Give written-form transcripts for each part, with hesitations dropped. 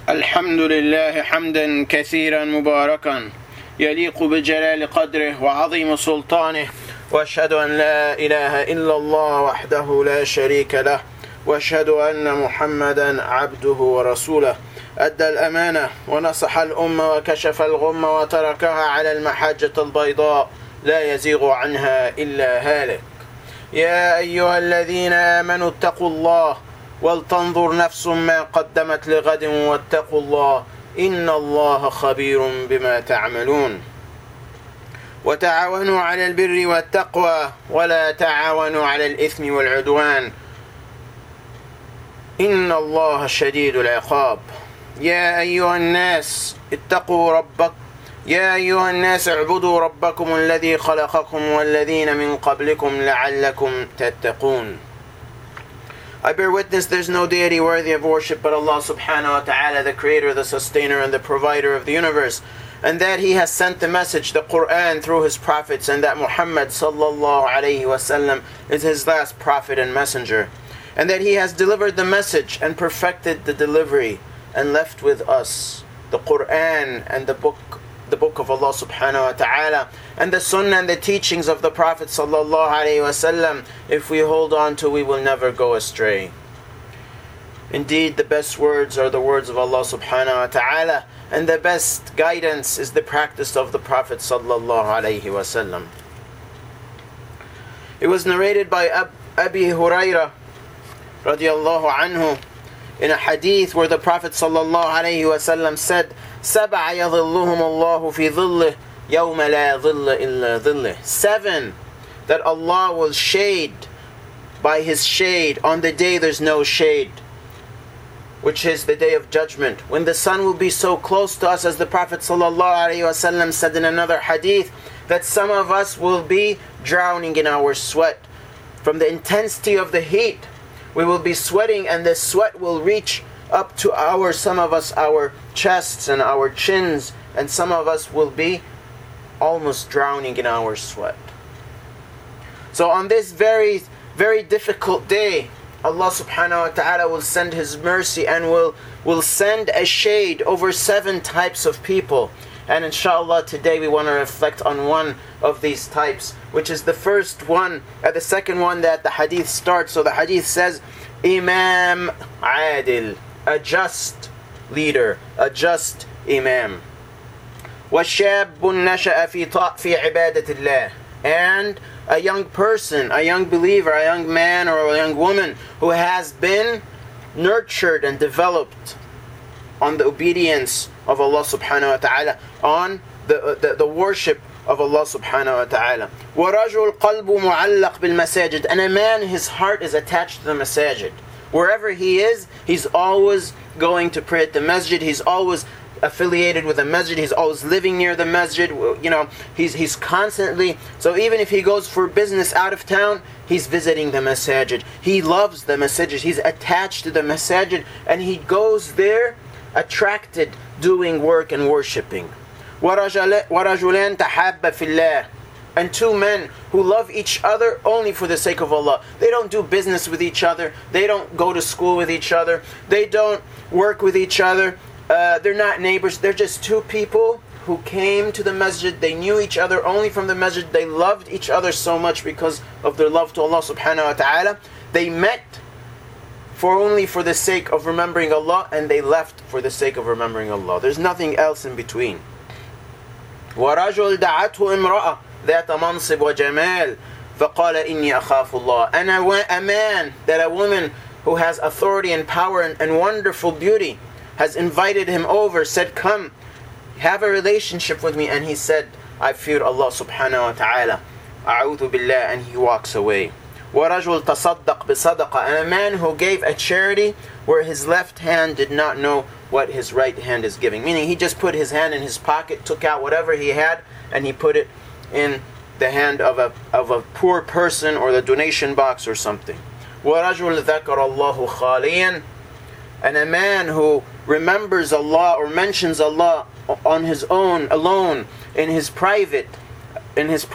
الحمد لله حمدا كثيرا مباركا يليق بجلال قدره وعظيم سلطانه، واشهد أن لا إله إلا الله وحده لا شريك له، واشهد أن محمدا عبده ورسوله، أدى الأمانة ونصح الأمة وكشف الغمة وتركها على المحجة البيضاء لا يزيغ عنها إلا هالك. يا أيها الذين آمنوا اتقوا الله ولتنظر نفس ما قدمت لغد واتقوا الله إن الله خبير بما تعملون. وتعاونوا على البر والتقوى ولا تعاونوا على الإثم والعدوان إن الله شديد العقاب. يا أيها الناس اتقوا ربكم، يا أيها الناس اعبدوا ربكم الذي خلقكم والذين من قبلكم لعلكم تتقون. I bear witness there's no deity worthy of worship but Allah subhanahu wa ta'ala, the creator, the sustainer, and the provider of the universe, and that He has sent the message, the Quran, through His prophets, and that Muhammad sallallahu alayhi wasallam is His last prophet and messenger, and that He has delivered the message and perfected the delivery and left with us the Quran and the book of Allah subhanahu wa ta'ala, and the sunnah and the teachings of the Prophet sallallahu alayhi wasallam. If we hold on to, we will never go astray. Indeed, the best words are the words of Allah subhanahu wa ta'ala, and the best guidance is the practice of the Prophet sallallahu alayhi wasallam. It was narrated by Abi Hurairah radiallahu anhu in a hadith where the Prophet sallallahu alayhi wasallam said, سبع يظلهم الله في ظله يوم لا ظل إلا ظله. 7 that Allah will shade by His shade on the day there's no shade, which is the day of judgment, when the sun will be so close to us, as the Prophet ﷺ said in another hadith, that some of us will be drowning in our sweat from the intensity of the heat. We will be sweating, and the sweat will reach up to some of us, our chests and our chins, and some of us will be almost drowning in our sweat. So on this very, very difficult day, Allah subhanahu wa ta'ala will send His mercy and will send a shade over 7 types of people. And inshallah today we want to reflect on one of these types, which is the first one, the second one that the hadith starts. So the hadith says, Imam Adil, a just leader, a just Imam. وَشَابٌ نَشَأَ فِي عِبَادَةِ اللَّهِ, and a young person, a young believer, a young man or a young woman who has been nurtured and developed on the obedience of Allah subhanahu wa ta'ala, on the worship of Allah subhanahu wa ta'ala. وَرَجُلْ قَلْبُ مُعَلَّقْ بِالْمَسَاجِدِ, and a man, his heart is attached to the masajid. Wherever he is, he's always going to pray at the masjid, he's always affiliated with the masjid, he's always living near the masjid, he's constantly, so even if he goes for business out of town, he's visiting the masajid. He loves the masajid, he's attached to the masajid, and he goes there attracted, doing work and worshipping. وَرَجُلَانْ تَحَابَّ فِي اللَّهِ, and 2 men who love each other only for the sake of Allah. They don't do business with each other, they don't go to school with each other, they don't work with each other, they're not neighbors, they're just 2 people who came to the masjid, they knew each other only from the masjid, they loved each other so much because of their love to Allah subhanahu wa ta'ala. They met only for the sake of remembering Allah, and they left for the sake of remembering Allah. There's nothing else in between. وَرَجُلْ دَعَتْهُ إِمْرَأَةٌ ذَاتَ مَنْصِبْ وَجَمَالٍ فَقَالَ إِنِّي أَخَافُ اللَّهِ, and a man, that a woman who has authority and power and wonderful beauty has invited him over, said, come, have a relationship with me, and he said, I fear Allah subhanahu wa ta'ala, أعوذ billah, and he walks away. وَرَجُلْ تَصَدَّقْ بِصَدَقَةٍ, and a man who gave a charity where his left hand did not know what his right hand is giving. Meaning he just put his hand in his pocket, took out whatever he had, and he put it in the hand of a poor person or the donation box or something. وَرَجُلْ ذَكَرَ اللَّهُ خَالِيًا, and a man who remembers Allah or mentions Allah on his own, alone, in his privacy.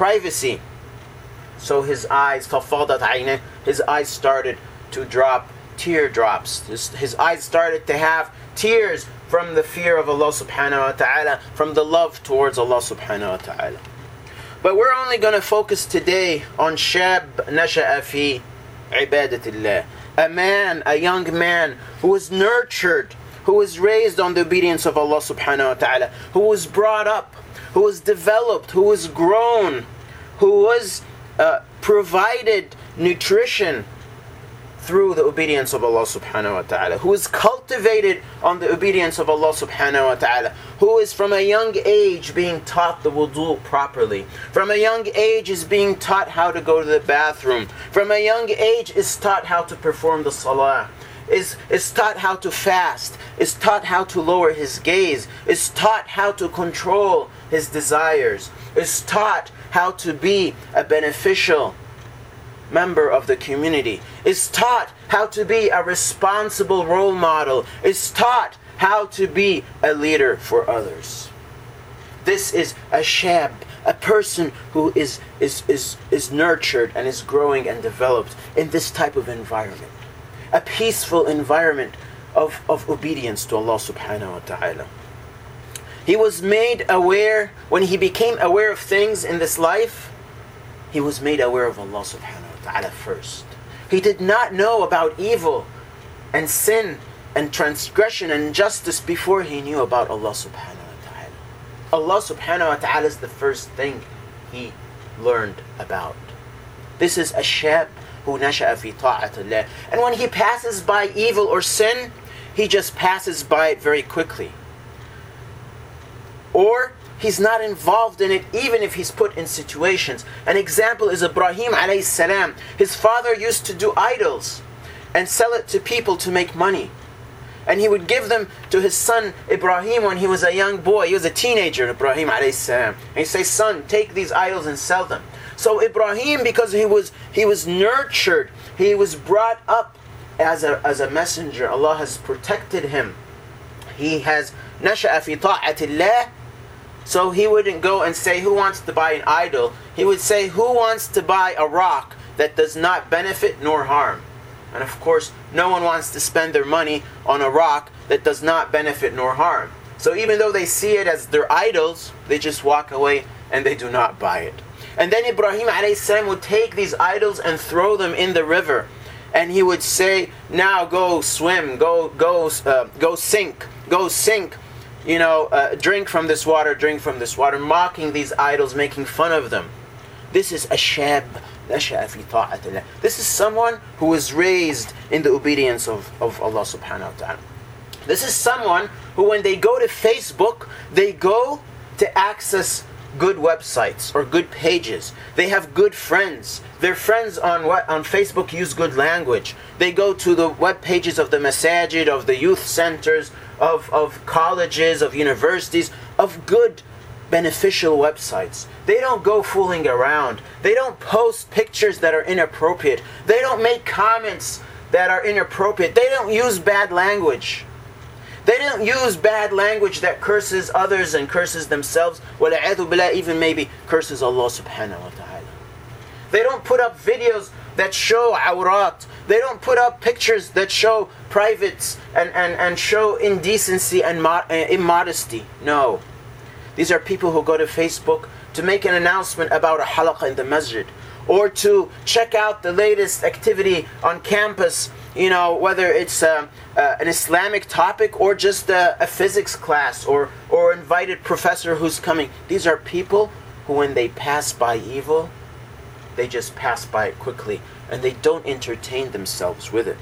So his eyes, فَفَاضَتْ عَيْنَهُ, his eyes started to drop teardrops. His eyes started to have tears from the fear of Allah subhanahu wa ta'ala, from the love towards Allah subhanahu wa ta'ala. But we're only going to focus today on shab nasha'a fi ibadatillah. A young man who was nurtured, who was raised on the obedience of Allah subhanahu wa ta'ala, who was brought up, who was developed, who was grown, who was provided nutrition through the obedience of Allah subhanahu wa ta'ala, who is cultivated on the obedience of Allah subhanahu wa ta'ala, who is from a young age being taught the wudu properly, from a young age is being taught how to go to the bathroom, from a young age is taught how to perform the salah, is taught how to fast, is taught how to lower his gaze, is taught how to control his desires, is taught how to be a beneficial member of the community, is taught how to be a responsible role model, is taught how to be a leader for others. This is a shab, a person who is nurtured and is growing and developed in this type of environment. A peaceful environment of obedience to Allah subhanahu wa ta'ala. He was made aware, when he became aware of things in this life, he was made aware of Allah subhanahu wa ta'ala first. He did not know about evil and sin and transgression and injustice before he knew about Allah subhanahu wa ta'ala. Allah subhanahu wa ta'ala is the first thing he learned about. This is a shab who nasha'a fi ta'atillah. And when he passes by evil or sin, he just passes by it very quickly. Or he's not involved in it even if he's put in situations. An example is Ibrahim alayhi salam. His father used to do idols and sell it to people to make money. And he would give them to his son Ibrahim when he was a young boy. He was a teenager, Ibrahim alayhi salam. And he'd say, son, take these idols and sell them. So Ibrahim, because he was nurtured, he was brought up as a messenger. Allah has protected him. He has nasha'a fi ta'atillah. So he wouldn't go and say, who wants to buy an idol? He would say, who wants to buy a rock that does not benefit nor harm? And of course, no one wants to spend their money on a rock that does not benefit nor harm. So even though they see it as their idols, they just walk away and they do not buy it. And then Ibrahim a.s. would take these idols and throw them in the river. And he would say, now go swim, go sink, drink from this water, mocking these idols, making fun of them. This is a shab, nasha'a fi ta'atillah. This is someone who was raised in the obedience of Allah subhanahu wa ta'ala. This is someone who, when they go to Facebook, they go to access good websites or good pages. They have good friends. Their friends on Facebook use good language. They go to the web pages of the masajid, of the youth centers, of colleges, of universities, of good, beneficial websites. They don't go fooling around. They don't post pictures that are inappropriate. They don't make comments that are inappropriate. They don't use bad language. They don't use bad language that curses others and curses themselves. وَلَعَذُ بِاللَّهِ, even maybe curses Allah subhanahu wa ta'ala. They don't put up videos that show awrat. They don't put up pictures that show privates and show indecency and immodesty. No. These are people who go to Facebook to make an announcement about a halaqah in the masjid, or to check out the latest activity on campus, whether it's an Islamic topic or just a physics class or invited professor who's coming. These are people who, when they pass by evil, they just pass by it quickly and they don't entertain themselves with it.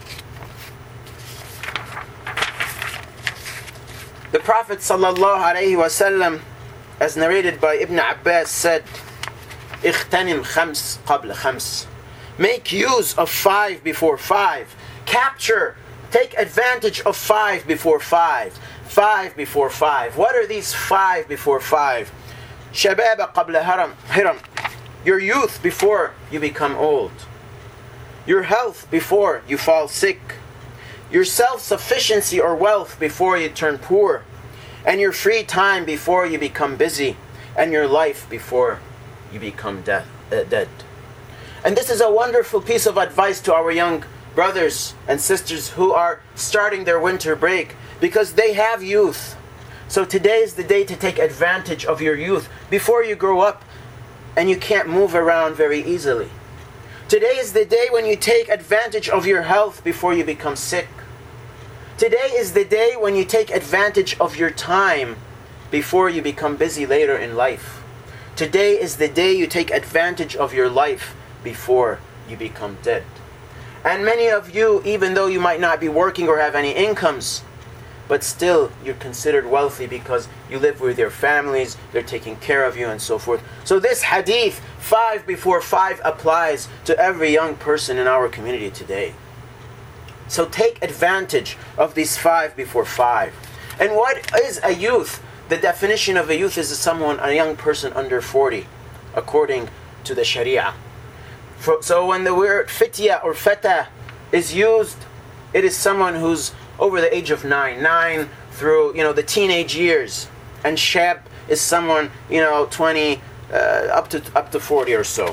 The Prophet ﷺ, as narrated by Ibn Abbas, said, اغتنم خمس قبل خمس. Make use of 5 before 5. Capture, take advantage of 5 before 5. 5 before 5. What are these 5 before 5? شباب قبل هرم. Your youth before you become old. Your health before you fall sick. Your self-sufficiency or wealth before you turn poor. And your free time before you become busy. And your life before you become dead. And this is a wonderful piece of advice to our young brothers and sisters who are starting their winter break because they have youth. So today is the day to take advantage of your youth before you grow up and you can't move around very easily. Today is the day when you take advantage of your health before you become sick. Today is the day when you take advantage of your time before you become busy later in life. Today is the day you take advantage of your life before you become dead. And many of you, even though you might not be working or have any incomes, but still you're considered wealthy because you live with your families, they're taking care of you and so forth. So this hadith, 5 before 5, applies to every young person in our community today. So take advantage of these 5 before 5. And what is a youth? The definition of a youth is a young person under 40, according to the Sharia. So when the word fitya or fata is used, it is someone who's over the age of 9 through the teenage years, and shab is someone 20 up to 40 or so.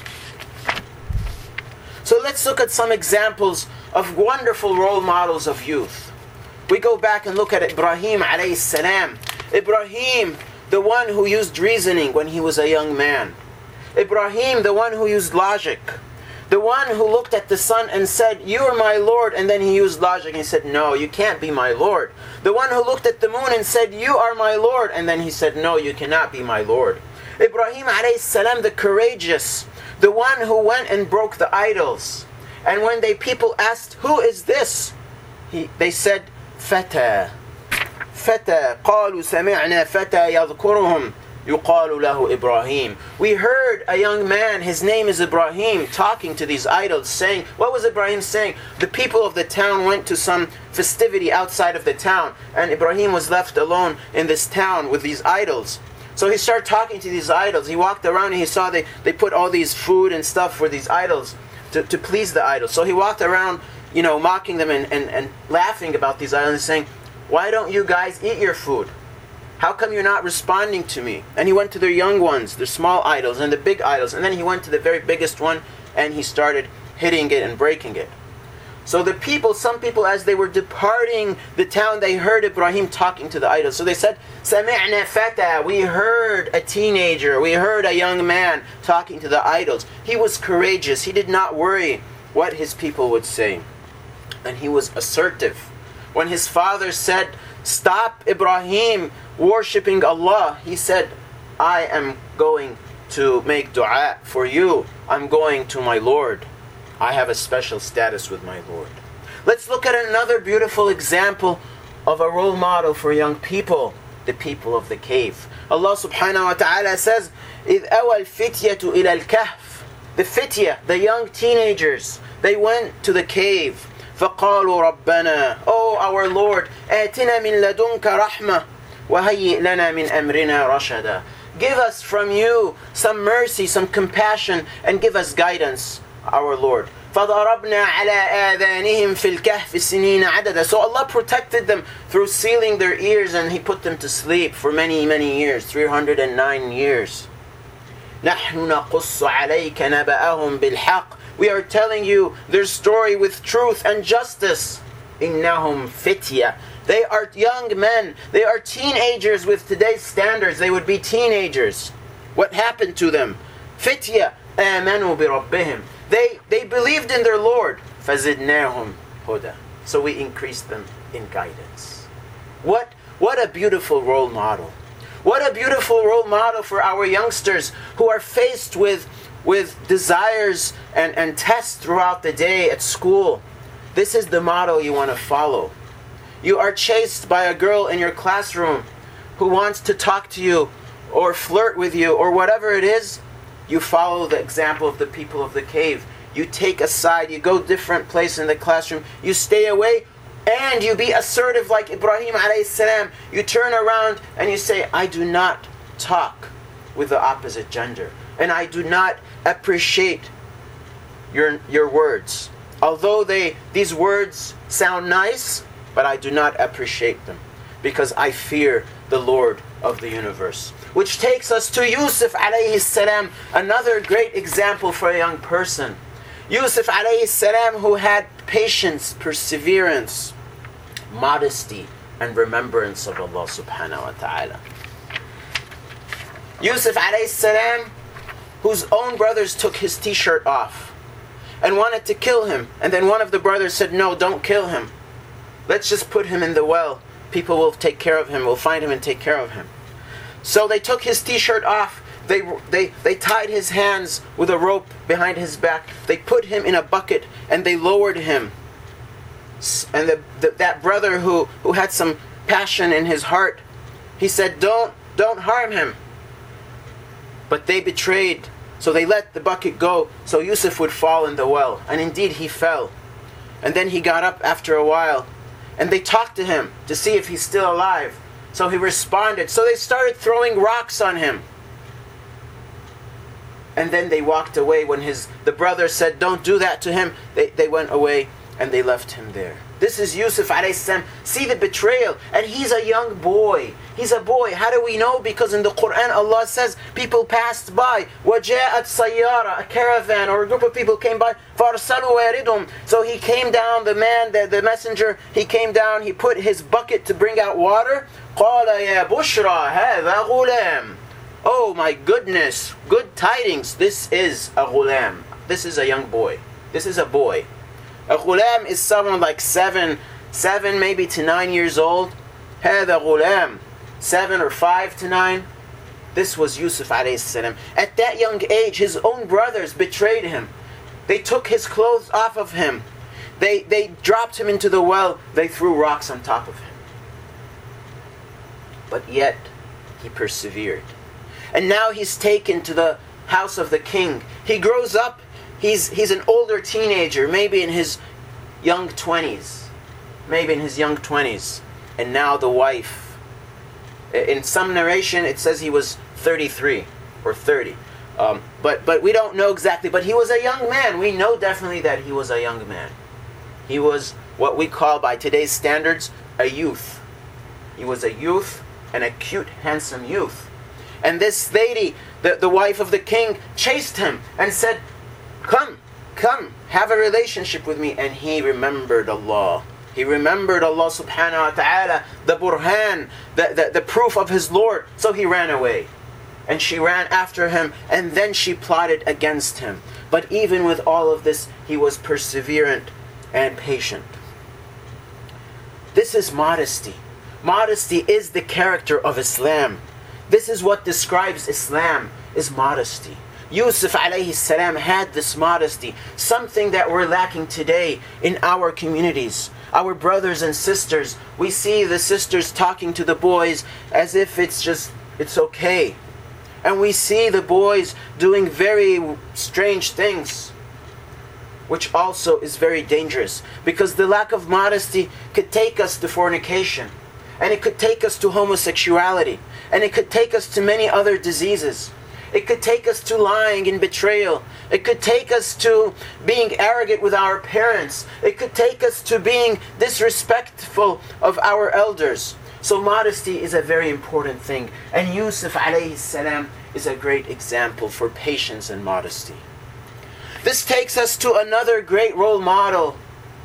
So let's look at some examples of wonderful role models of youth. We go back and look at Ibrahim alayhi salam. Ibrahim, the one who used reasoning when he was a young man. Ibrahim, the one who used logic. The one who looked at the sun and said, "You are my Lord," and then he used logic and he said, "No, you can't be my Lord." The one who looked at the moon and said, "You are my Lord," and then he said, "No, you cannot be my Lord." Ibrahim alayhi salam, the courageous, the one who went and broke the idols. And when people asked, "Who is this?" they said, "Fata." Fata. قالوا سمعنا فتى يذكرهم يقال له إبراهيم. We heard a young man, his name is Ibrahim, talking to these idols, saying, what was Ibrahim saying? The people of the town went to some festivity outside of the town, and Ibrahim was left alone in this town with these idols. So he started talking to these idols. He walked around and he saw they put all these food and stuff for these idols to please the idols. So he walked around, mocking them and laughing about these idols and saying, "Why don't you guys eat your food? How come you're not responding to me?" And he went to their young ones, their small idols and the big idols. And then he went to the very biggest one and he started hitting it and breaking it. So some people, as they were departing the town, they heard Ibrahim talking to the idols. So they said, "Sami'na fata." We heard a teenager, we heard a young man talking to the idols. He was courageous. He did not worry what his people would say. And he was assertive. When his father said, "Stop Ibrahim worshipping Allah," he said, "I am going to make dua for you. I'm going to my Lord. I have a special status with my Lord." Let's look at another beautiful example of a role model for young people, the people of the cave. Allah subhanahu wa ta'ala says, إِذْ أَوَى الْفِتْيَةُ إِلَى الْكَهْفِ. The fitya, the young teenagers, they went to the cave. فَقَالُوا رَبَّنَا, "Oh our Lord, آتِنَا مِن لَدُنْكَ رَحْمَةً وَهَيِّئْ لَنَا مِنْ أَمْرِنَا رَشَدًا." Give us from you some mercy, some compassion, and give us guidance, our Lord. فَضَرَبْنَا عَلَىٰ آذَانِهِمْ فِي الْكَهْفِ سِنِينَ عَدَدًا. So Allah protected them through sealing their ears, and He put them to sleep for many, many years, 309 years. نَحْنُ نَقُصُّ عَلَيْكَ نَبَأَهُمْ بِالْحَقِّ. We are telling you their story with truth and justice. إِنَّهُمْ فِتْيَةٌ. They are young men. They are teenagers with today's standards. They would be teenagers. What happened to them? فِتْيَةٌ آمَنُوا بِرَبِّهِمْ. They believed in their Lord. فَزِدْنَاهُمْ هُدًى. So we increased them in guidance. What a beautiful role model. What a beautiful role model for our youngsters who are faced with desires and tests throughout the day at school. This is the model you want to follow. You are chased by a girl in your classroom who wants to talk to you or flirt with you or whatever it is. You follow the example of the people of the cave. You take a side, you go different place in the classroom, you stay away, and you be assertive like Ibrahim alayhi salam. You turn around and you say, "I do not talk with the opposite gender, and I do not appreciate your words. Although these words sound nice, but I do not appreciate them because I fear the Lord of the universe." Which takes us to Yusuf alayhi salam, another great example for a young person. Yusuf alayhi salam, who had patience, perseverance, modesty, and remembrance of Allah subhanahu wa ta'ala. Yusuf alayhi salam, whose own brothers took his t-shirt off and wanted to kill him. And then one of the brothers said, no, don't kill him. Let's just put him in the well. People will take care of him. We'll find him and take care of him. So they took his t-shirt off. They tied his hands with a rope behind his back. They put him in a bucket and they lowered him. And that brother who had some passion in his heart, he said, don't harm him. But they betrayed, so they let the bucket go so Yusuf would fall in the well. And indeed he fell. And then he got up after a while, and they talked to him to see if he's still alive. So he responded. So they started throwing rocks on him. And then they walked away. When the brother said, don't do that to him, they went away and they left him there. This is Yusuf alayhi salam. See the betrayal. And he's a young boy. He's a boy. How do we know? Because in the Quran Allah says people passed by. وَجَاءَتْ سَيَّارَةٌ, a caravan or a group of people came by. فَأَرْسَلُوا وَارِدُهُمْ. So he came down, the man, the messenger, he came down, he put his bucket to bring out water. قَالَ يَا بُشْرَى هَذَا غُلَامٌ. Oh my goodness, good tidings. This is a ghulam. This is a young boy. This is a boy. A ghulam is someone like 7 maybe to 9 years old. هذا غلام, 7 or 5 to 9. This was Yusuf alayhi salam. At that young age, his own brothers betrayed him. They took his clothes off of him. They dropped him into the well. They threw rocks on top of him. But yet, he persevered. And now he's taken to the house of the king. He grows up. He's an older teenager, maybe in his young 20s. And now the wife. In some narration, it says he was 33 or 30. But we don't know exactly. But he was a young man. We know definitely that he was a young man. He was what we call, by today's standards, a youth. He was a youth, and a cute, handsome youth. And this lady, the wife of the king, chased him and said, Come, have a relationship with me. And he remembered Allah. He remembered Allah subhanahu wa ta'ala, the burhan, the proof of his Lord. So he ran away. And she ran after him, and then she plotted against him. But even with all of this, he was perseverant and patient. This is modesty. Modesty is the character of Islam. This is what describes Islam, is modesty. Yusuf alayhi salam had this modesty, something that we're lacking today in our communities. Our brothers and sisters, we see the sisters talking to the boys as if it's okay. And we see the boys doing very strange things, which also is very dangerous, because the lack of modesty could take us to fornication, and it could take us to homosexuality, and it could take us to many other diseases. It could take us to lying and betrayal. It could take us to being arrogant with our parents. It could take us to being disrespectful of our elders. So modesty is a very important thing. And Yusuf alayhi salam is a great example for patience and modesty. This takes us to another great role model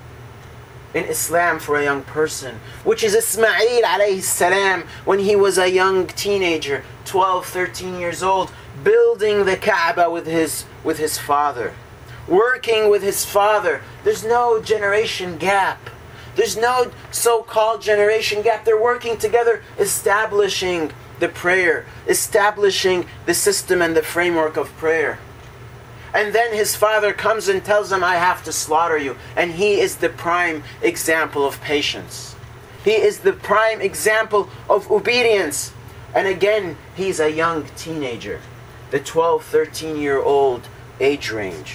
in Islam for a young person, which is Ismail alayhi salam, when he was a young teenager, 12, 13 years old, building the Kaaba with his father, working with his father. There's no generation gap. There's no so-called generation gap. They're working together, establishing the prayer, establishing the system and the framework of prayer. And then his father comes and tells him, I have to slaughter you. And he is the prime example of patience. He is the prime example of obedience. And again, he's a young teenager, the 12, 13-year-old age range.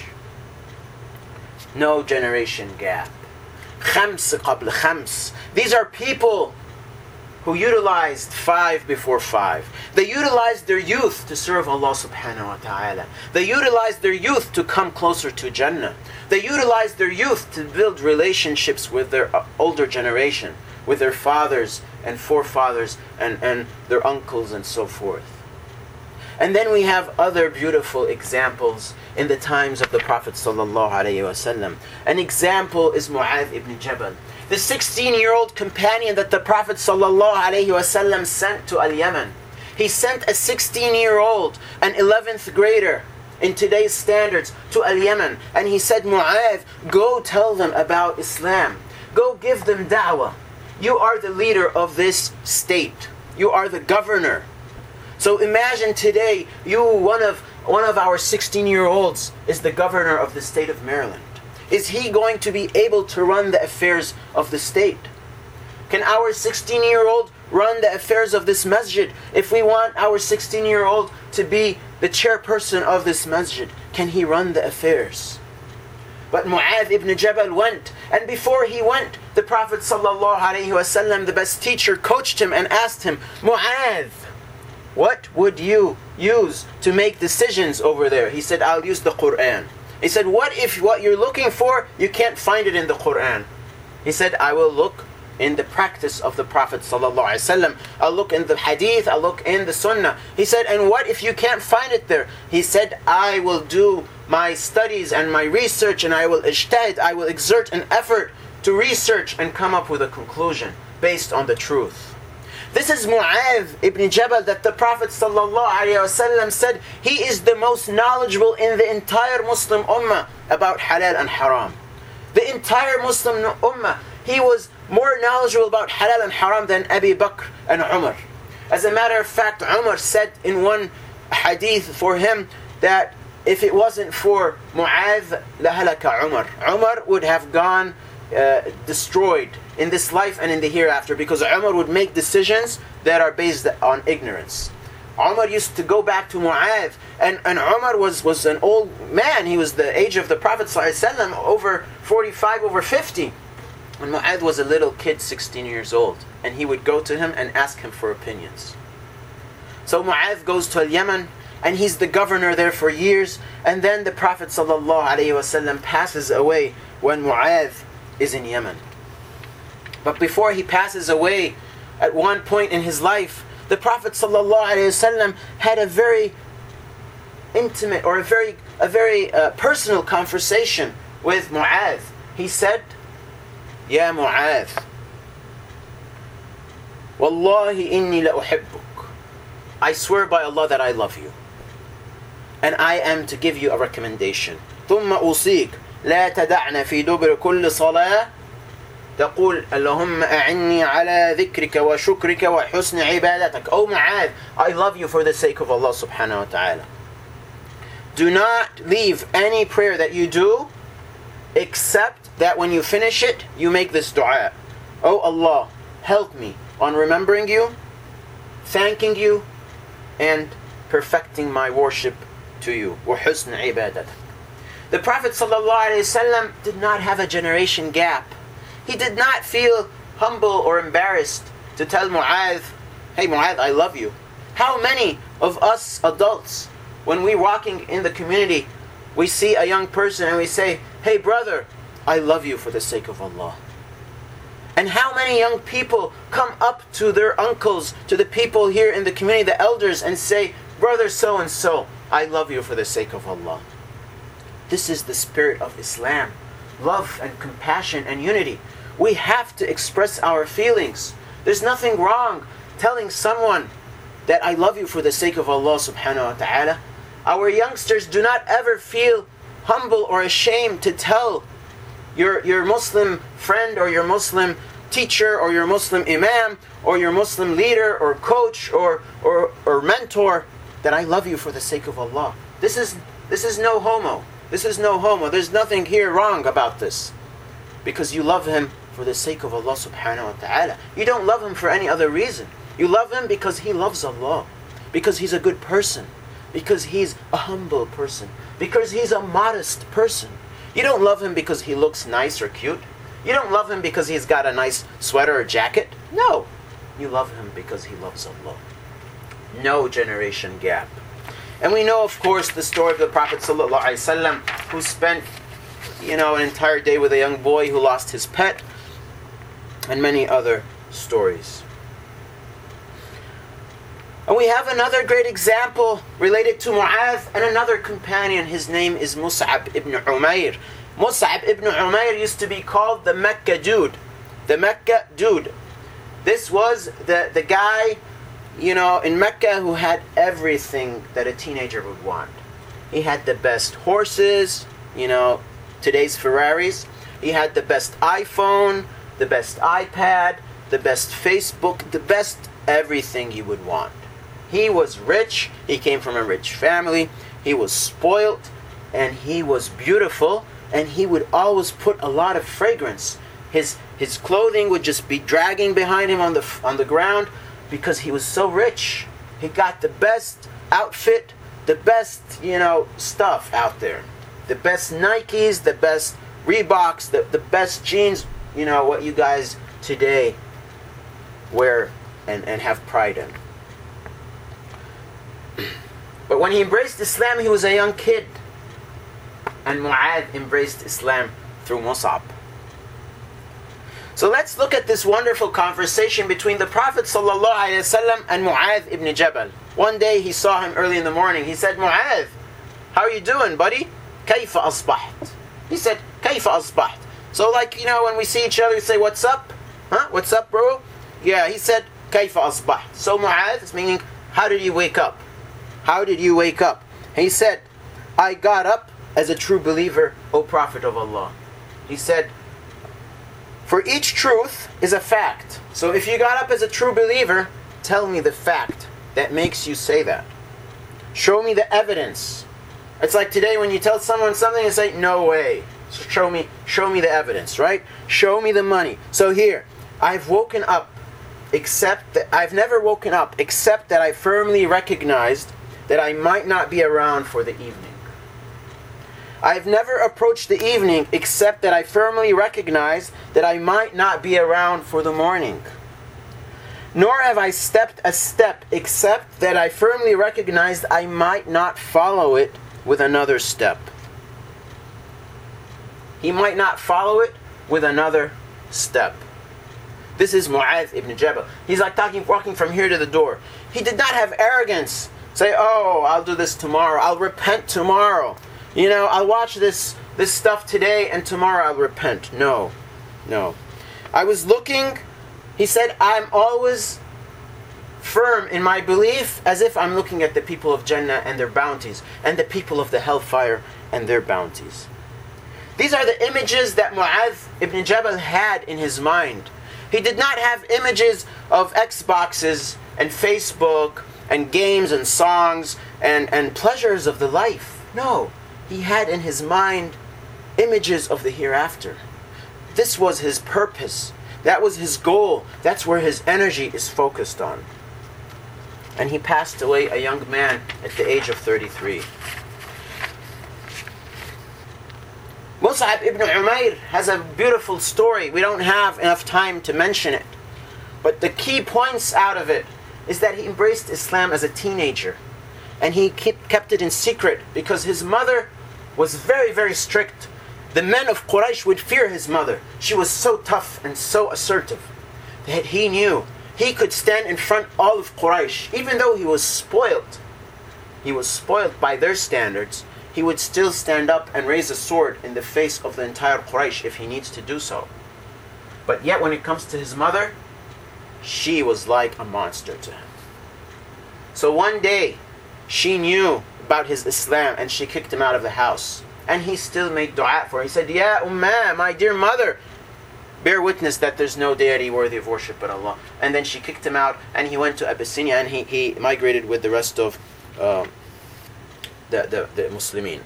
No generation gap. Khams qabla khams. These are people who utilized 5 before 5. They utilized their youth to serve Allah subhanahu wa ta'ala. They utilized their youth to come closer to Jannah. They utilized their youth to build relationships with their older generation, with their fathers and forefathers and their uncles and so forth. And then we have other beautiful examples in the times of the Prophet ﷺ. An example is Mu'adh ibn Jabal, the 16-year-old companion that the Prophet ﷺ sent to Al-Yaman. He sent a 16-year-old, an 11th grader in today's standards, to Al-Yaman. And he said, Mu'adh, go tell them about Islam. Go give them da'wah. You are the leader of this state. You are the governor. So imagine today, one of our 16-year-olds is the governor of the state of Maryland. Is he going to be able to run the affairs of the state? Can our 16-year-old run the affairs of this masjid? If we want our 16-year-old to be the chairperson of this masjid, can he run the affairs? But Mu'adh ibn Jabal went, and before he went, the Prophet ﷺ, the best teacher, coached him and asked him, Mu'adh, what would you use to make decisions over there? He said, I'll use the Quran. He said, what if what you're looking for, you can't find it in the Quran? He said, I will look in the practice of the Prophet ﷺ. I'll look in the hadith, I'll look in the sunnah. He said, and what if you can't find it there? He said, I will do my studies and my research, and I will ijtihad, I will exert an effort to research and come up with a conclusion based on the truth. This is Mu'adh ibn Jabal that the Prophet ﷺ said he is the most knowledgeable in the entire Muslim ummah about halal and haram. The entire Muslim ummah, he was more knowledgeable about halal and haram than Abu Bakr and Umar. As a matter of fact, Umar said in one hadith for him that if it wasn't for Mu'adh, lahalaka Umar. Umar would have gone destroyed in this life and in the hereafter, because Umar would make decisions that are based on ignorance. Umar used to go back to Mu'adh, and Umar was an old man. He was the age of the Prophet ﷺ, over 45, over 50. And Mu'adh was a little kid, 16 years old, and he would go to him and ask him for opinions. So Mu'adh goes to Yemen, and he's the governor there for years, and then the Prophet ﷺ passes away when Mu'adh is in Yemen. But before he passes away, at one point in his life, the Prophet ﷺ had a very intimate or a very personal conversation with Mu'adh. He said, Ya Mu'adh, Wallahi inni la uhibbuk. I swear by Allah that I love you. And I am to give you a recommendation. ثم أوصيك لا تدعنا في دبر كل صلاة تقول اللهم أعني على ذكرك وشكرك وحسن عبادتك. Oh Mu'adh, I love you for the sake of Allah subhanahu wa ta'ala. Do not leave any prayer that you do except that when you finish it, you make this dua. Oh Allah, help me on remembering you, thanking you, and perfecting my worship to you. وحسن عبادتك. The Prophet ﷺ did not have a generation gap. He did not feel humble or embarrassed to tell Mu'adh, hey Mu'adh, I love you. How many of us adults, when we're walking in the community, we see a young person and we say, hey brother, I love you for the sake of Allah. And how many young people come up to their uncles, to the people here in the community, the elders, and say, brother so and so, I love you for the sake of Allah. This is the spirit of Islam. Love and compassion and unity. We have to express our feelings. There's nothing wrong telling someone that I love you for the sake of Allah subhanahu wa ta'ala. Our youngsters, do not ever feel humble or ashamed to tell your Muslim friend or your Muslim teacher or your Muslim imam or your Muslim leader or coach or mentor that I love you for the sake of Allah. This is no homo. This is no homo. There's nothing here wrong about this. Because you love him for the sake of Allah subhanahu wa ta'ala. You don't love him for any other reason. You love him because he loves Allah. Because he's a good person. Because he's a humble person. Because he's a modest person. You don't love him because he looks nice or cute. You don't love him because he's got a nice sweater or jacket. No. You love him because he loves Allah. No generation gap. And we know, of course, the story of the Prophet ﷺ, who spent, an entire day with a young boy who lost his pet, and many other stories. And we have another great example related to Mu'adh and another companion. His name is Mus'ab ibn Umair. Mus'ab ibn Umair used to be called the Mecca dude. The Mecca dude. This was the guy, in Mecca who had everything that a teenager would want. He had the best horses, today's Ferraris. He had the best iPhone, the best iPad, the best Facebook, the best everything you would want. He was rich. He came from a rich family. He was spoilt, and he was beautiful, and he would always put a lot of fragrance. His clothing would just be dragging behind him on the ground because he was so rich. He got the best outfit, the best, stuff out there. The best Nikes, the best Reeboks, the best jeans, what you guys today wear and have pride in. But when he embraced Islam, he was a young kid. And Mu'adh embraced Islam through Mus'ab. So let's look at this wonderful conversation between the Prophet ﷺ and Mu'adh ibn Jabal. One day he saw him early in the morning. He said, Mu'adh, how are you doing, buddy? كيف أصبحت? He said, كيف أصبحت? So when we see each other, we say, what's up? Huh? What's up, bro? Yeah, he said, كيف أصبحت? So Mu'adh is meaning, how did you wake up? How did you wake up? He said, I got up as a true believer, O Prophet of Allah. He said, for each truth is a fact. So if you got up as a true believer, tell me the fact that makes you say that. Show me the evidence. It's like today when you tell someone something and say, no way. So show me the evidence, right? Show me the money. So here, I've never woken up except that I firmly recognized that I might not be around for the evening. I've never approached the evening except that I firmly recognized that I might not be around for the morning. Nor have I stepped a step except that I firmly recognized I might not follow it with another step. He might not follow it with another step. This is Mu'adh ibn Jabal. He's like walking from here to the door. He did not have arrogance. Say, I'll do this tomorrow. I'll repent tomorrow. I'll watch this stuff today and tomorrow I'll repent. No. I was looking, he said, I'm always firm in my belief as if I'm looking at the people of Jannah and their bounties and the people of the hellfire and their bounties. These are the images that Mu'adh ibn Jabal had in his mind. He did not have images of Xboxes and Facebook and games and songs and pleasures of the life. No, he had in his mind images of the hereafter. This was his purpose. That was his goal. That's where his energy is focused on. And he passed away a young man at the age of 33. Mus'ab ibn Umair has a beautiful story. We don't have enough time to mention it. But the key points out of it is that he embraced Islam as a teenager. And he kept it in secret because his mother was very, very strict. The men of Quraysh would fear his mother. She was so tough and so assertive that he knew he could stand in front of all of Quraysh. Even though he was spoiled by their standards, he would still stand up and raise a sword in the face of the entire Quraysh if he needs to do so. But yet when it comes to his mother, she was like a monster to him. So one day, she knew about his Islam and she kicked him out of the house. And he still made dua for her. He said, Ya Ummah, my dear mother, bear witness that there's no deity worthy of worship but Allah. And then she kicked him out and he went to Abyssinia and he migrated with the rest of the Muslimin.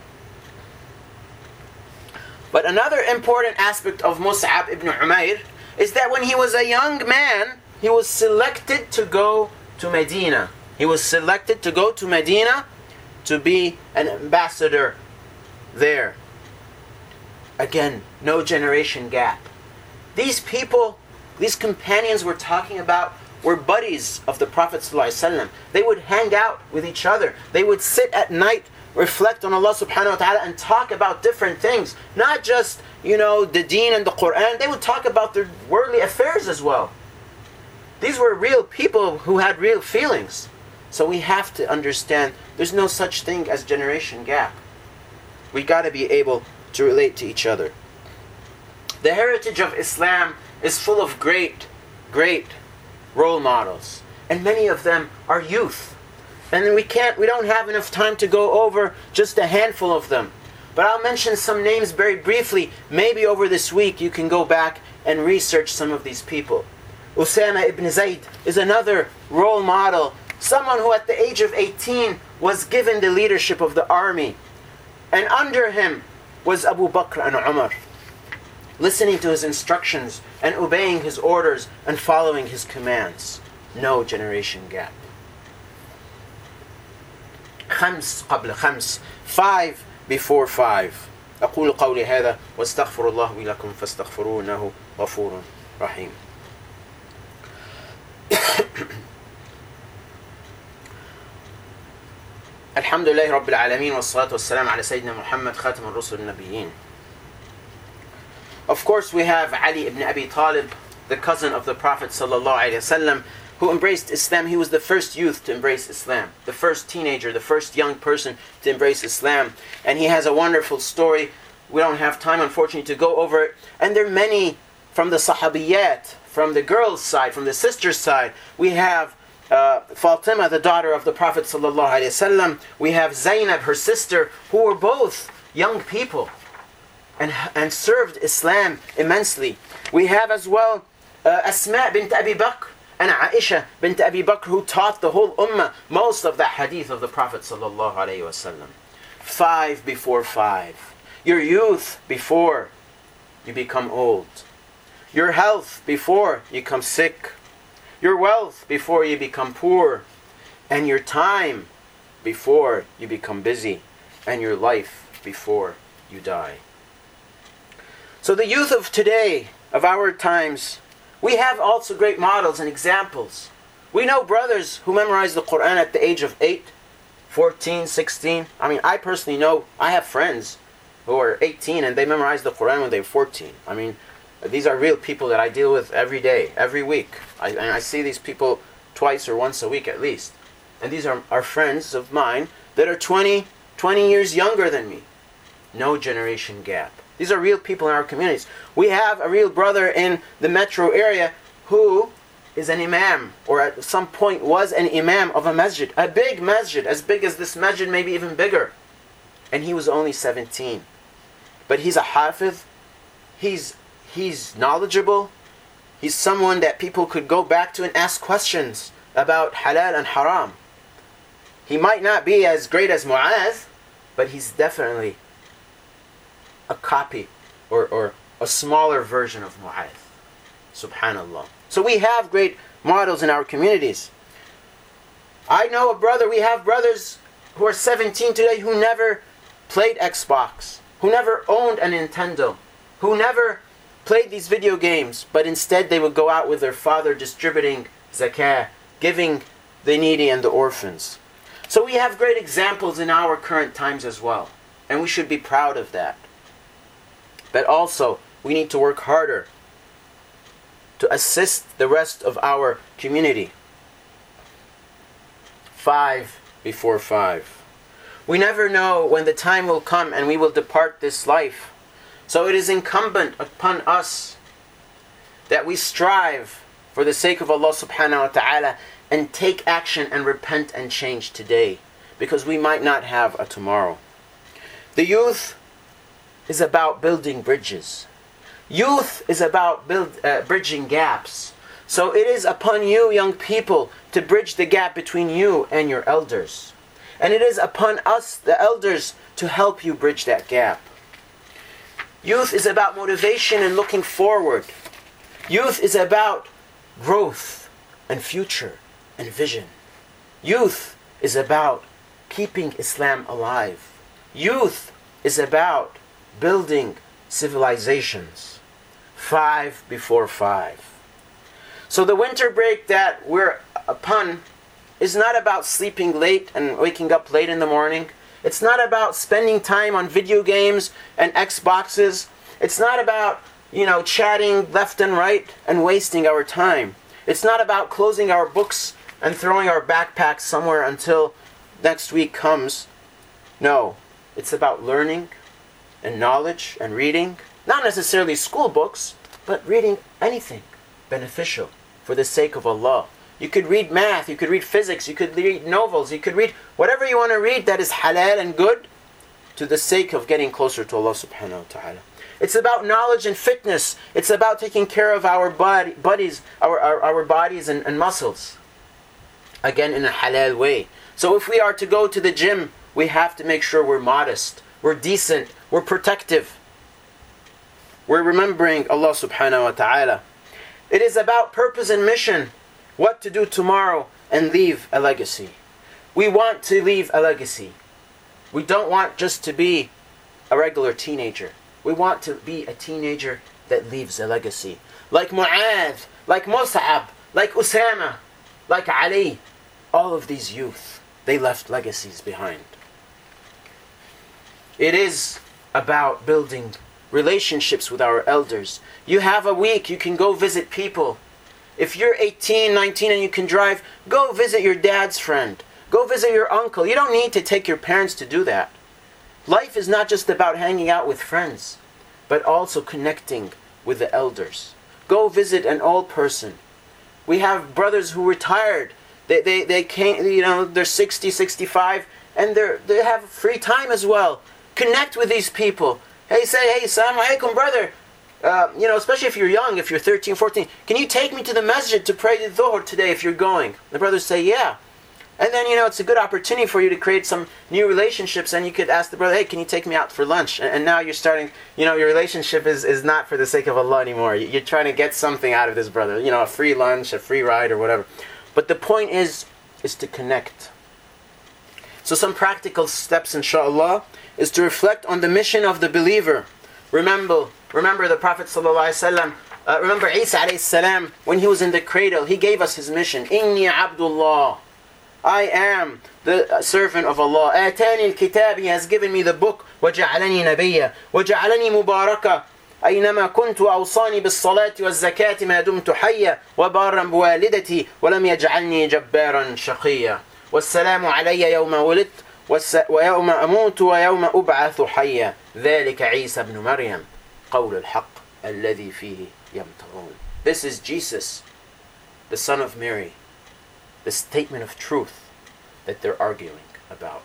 But another important aspect of Mus'ab ibn Umair is that when he was a young man, he was selected to go to Medina. He was selected to go to Medina to be an ambassador there. Again, no generation gap. These people, these companions we're talking about, were buddies of the Prophet ﷺ. They would hang out with each other. They would sit at night, reflect on Allah subhanahu wa ta'ala and talk about different things. Not just, the deen and the Quran. They would talk about their worldly affairs as well. These were real people who had real feelings. So we have to understand there's no such thing as generation gap. We got to be able to relate to each other. The heritage of Islam is full of great, great role models. And many of them are youth. And we don't have enough time to go over just a handful of them. But I'll mention some names very briefly. Maybe over this week you can go back and research some of these people. Usama ibn Zayd is another role model. Someone who at the age of 18 was given the leadership of the army. And under him was Abu Bakr and Umar, listening to his instructions and obeying his orders and following his commands. No generation gap. 5 قبل 5. 5 before 5. أقول قولي هذا واستغفر الله لي لكم فاستغفروه إنه غفور رحيم. الحمد لله رب العالمين والصلاة والسلام على سيدنا محمد خاتم الرسل النبيين. Of course we have Ali ibn Abi Talib, the cousin of the Prophet sallallahu alaihi wasallam, who embraced Islam. He was the first youth to embrace Islam, the first teenager, the first young person to embrace Islam. And he has a wonderful story. We don't have time, unfortunately, to go over it. And there are many from the Sahabiyat, from the girls' side, from the sisters' side. We have Fatima, the daughter of the Prophet ﷺ. We have Zainab, her sister, who were both young people and served Islam immensely. We have as well Asma bint Abi Bakr and Aisha bint Abi Bakr, who taught the whole ummah most of the hadith of the Prophet ﷺ. 5 before 5. Your youth before you become old. Your health before you become sick. Your wealth before you become poor. And your time before you become busy. And your life before you die. So the youth of today, of our times, we have also great models and examples. We know brothers who memorized the Quran at the age of 8, 14, 16. I mean, I personally know, I have friends who are 18 and they memorized the Quran when they were 14. I mean, these are real people that I deal with every day, every week. And I see these people twice or once a week at least. And these are friends of mine that are 20 years younger than me. No generation gap. These are real people in our communities. We have a real brother in the metro area who is an imam, or at some point was an imam of a masjid. A big masjid, as big as this masjid, maybe even bigger. And he was only 17. But he's a hafiz. He's knowledgeable. He's someone that people could go back to and ask questions about halal and haram. He might not be as great as Mu'adh, but he's definitely a copy or a smaller version of Mu'adh. Subhanallah. So we have great models in our communities. I know we have brothers who are 17 today who never played Xbox, who never owned a Nintendo, who never played these video games, but instead they would go out with their father distributing zakah, giving the needy and the orphans. So we have great examples in our current times as well, and we should be proud of that. But also, we need to work harder to assist the rest of our community. 5 before 5. We never know when the time will come and we will depart this life. So it is incumbent upon us that we strive for the sake of Allah subhanahu wa ta'ala and take action and repent and change today, because we might not have a tomorrow. The youth is about building bridges. Youth is about bridging gaps. So it is upon you, young people, to bridge the gap between you and your elders. And it is upon us, the elders, to help you bridge that gap. Youth is about motivation and looking forward. Youth is about growth and future and vision. Youth is about keeping Islam alive. Youth is about building civilizations. 5 before 5. So the winter break that we're upon is not about sleeping late and waking up late in the morning. It's not about spending time on video games and Xboxes. It's not about, chatting left and right and wasting our time. It's not about closing our books and throwing our backpacks somewhere until next week comes. No, it's about learning and knowledge and reading. Not necessarily school books, but reading anything beneficial for the sake of Allah. You could read math, you could read physics, you could read novels, you could read whatever you want to read that is halal and good to the sake of getting closer to Allah subhanahu wa ta'ala. It's about knowledge and fitness. It's about taking care of our bodies and muscles. Again, in a halal way. So if we are to go to the gym, we have to make sure we're modest, we're decent, we're protective. We're remembering Allah subhanahu wa ta'ala. It is about purpose and mission, what to do tomorrow, and leave a legacy. We want to leave a legacy. We don't want just to be a regular teenager. We want to be a teenager that leaves a legacy. Like Mu'adh, like Mus'ab, like Usama, like Ali. All of these youth, they left legacies behind. It is about building relationships with our elders. You have a week, you can go visit people. If you're 18, 19 and you can drive, go visit your dad's friend. Go visit your uncle. You don't need to take your parents to do that. Life is not just about hanging out with friends, but also connecting with the elders. Go visit an old person. We have brothers who retired. They can't, they're 60, 65, and they have free time as well. Connect with these people. Hey, Assalamu alaikum, brother. Especially if you're young, if you're 13, 14. Can you take me to the masjid to pray the dhuhr today if you're going? The brothers say, yeah. And then, it's a good opportunity for you to create some new relationships, and you could ask the brother, hey, can you take me out for lunch? And now you're starting, your relationship is not for the sake of Allah anymore. You're trying to get something out of this brother, a free lunch, a free ride, or whatever. But the point is to connect. So some practical steps, inshallah, is to reflect on the mission of the believer. Remember the Prophet ﷺ, remember Isa alayhi salam, when he was in the cradle, he gave us his mission. Inni Abdullah. I am the servant of Allah. آتاني الكتاب, He has given me the book. وجعلني نبيا وجعلني مباركا أينما كنت أوصاني بالصلاة والزكاة ما دمت حيا وبارا بوالدتي ولم يجعلني جبارا شقيا والسلام علي يوم ولدت ويوم أموت ويوم أبعث حيا ذلك عيسى بن مريم قول الحق الذي فيه يمترون. This is Jesus, the son of Mary, the statement of truth that they're arguing about.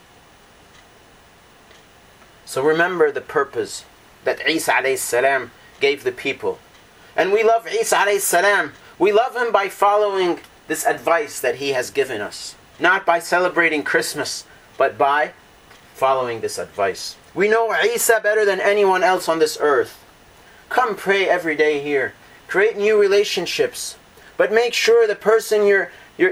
So remember the purpose that Isa alayhi salam gave the people. And we love Isa alayhi salam. We love him by following this advice that he has given us. Not by celebrating Christmas, but by following this advice. We know Isa better than anyone else on this earth. Come pray every day here. Create new relationships. But make sure the person you're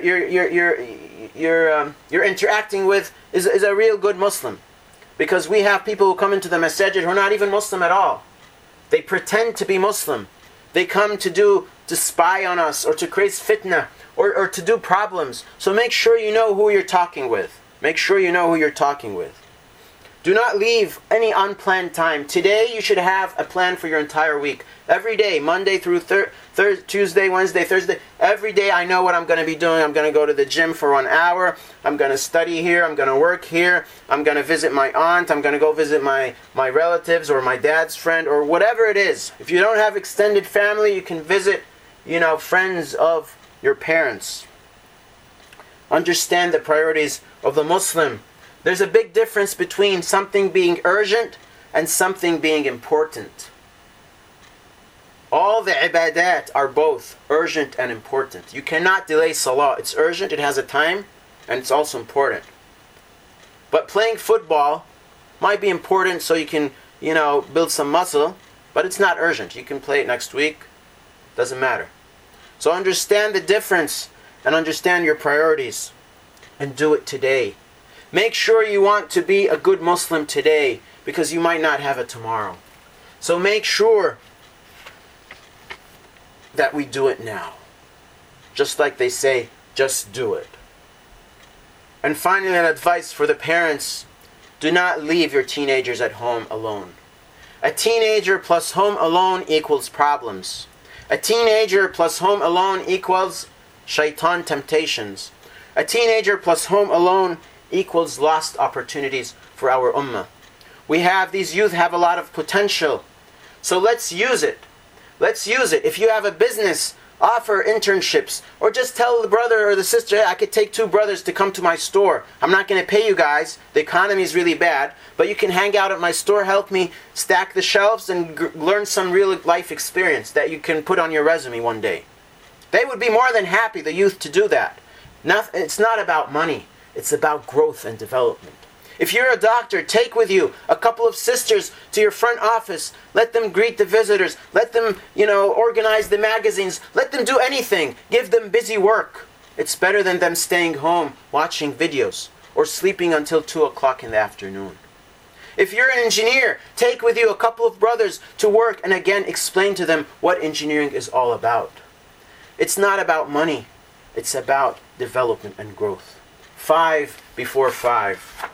interacting with is a real good Muslim. Because we have people who come into the masajid who are not even Muslim at all. They pretend to be Muslim. They come to spy on us, or to create fitna, or to do problems. So make sure you know who you're talking with. Make sure you know who you're talking with. Do not leave any unplanned time. Today you should have a plan for your entire week. Every day, Monday through Tuesday, Wednesday, Thursday. Every day I know what I'm going to be doing. I'm going to go to the gym for 1 hour. I'm going to study here. I'm going to work here. I'm going to visit my aunt. I'm going to go visit my relatives or my dad's friend or whatever it is. If you don't have extended family, you can visit, friends of your parents. Understand the priorities of the Muslim. There's a big difference between something being urgent and something being important. All the ibadat are both urgent and important. You cannot delay salah. It's urgent, it has a time, and it's also important. But playing football might be important so you can, build some muscle, but it's not urgent. You can play it next week. Doesn't matter. So understand the difference and understand your priorities and do it today. Make sure you want to be a good Muslim today because you might not have it tomorrow. So make sure that we do it now. Just like they say, just do it. And finally, an advice for the parents: do not leave your teenagers at home alone. A teenager plus home alone equals problems. A teenager plus home alone equals shaitan temptations. A teenager plus home alone equals lost opportunities for our ummah. These youth have a lot of potential. So let's use it. Let's use it. If you have a business, offer internships. Or just tell the brother or the sister, hey, I could take 2 brothers to come to my store. I'm not going to pay you guys. The economy is really bad. But you can hang out at my store, help me stack the shelves, and learn some real life experience that you can put on your resume one day. They would be more than happy, the youth, to do that. It's not about money. It's about growth and development. If you're a doctor, take with you a couple of sisters to your front office. Let them greet the visitors. Let them, organize the magazines. Let them do anything. Give them busy work. It's better than them staying home watching videos or sleeping until 2 o'clock in the afternoon. If you're an engineer, take with you a couple of brothers to work and again explain to them what engineering is all about. It's not about money. It's about development and growth. 5 before 5.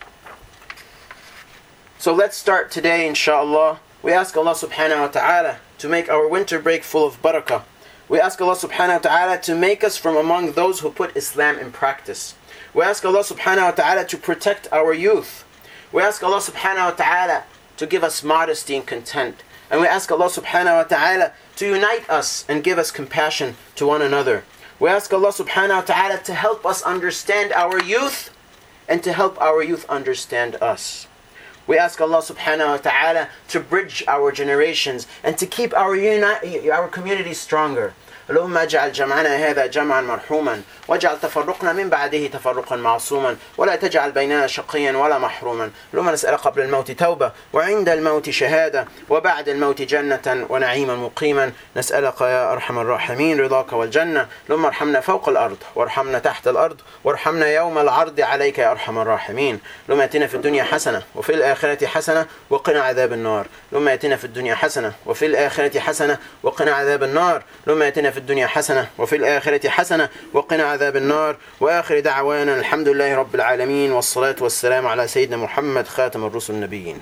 So let's start today, inshallah. We ask Allah subhanahu wa ta'ala to make our winter break full of barakah. We ask Allah subhanahu wa ta'ala to make us from among those who put Islam in practice. We ask Allah subhanahu wa ta'ala to protect our youth. We ask Allah subhanahu wa ta'ala to give us modesty and content. And we ask Allah subhanahu wa ta'ala to unite us and give us compassion to one another. We ask Allah subhanahu wa ta'ala to help us understand our youth and to help our youth understand us. We ask Allah subhanahu wa ta'ala to bridge our generations and to keep our community stronger. اللهم اجعل جمعنا هذا جمعا مرحوما واجعل تفرقنا من بعده تفرقا معصوما ولا تجعل بيننا شقيا ولا محروما. اللهم نسأل قبل الموت توبة وعند الموت شهادة وبعد الموت جنة ونعيما مقيما. نسألك يا أرحم الراحمين رضاك والجنة. اللهم ارحمنا فوق الأرض وارحمنا تحت الأرض وارحمنا يوم العرض عليك يا أرحم الراحمين. اللهم اتنا في الدنيا حسنة وفي الآخرة حسنة وقنا عذاب النار. اللهم اتنا في الدنيا حسنة وفي الآخرة حسنة وقنا عذاب النار. اللهم اتنا في الدنيا حسنة وفي الآخرة حسنة وقنا عذاب النار. وآخر دعوانا الحمد لله رب العالمين والصلاة والسلام على سيدنا محمد خاتم الرسل النبيين.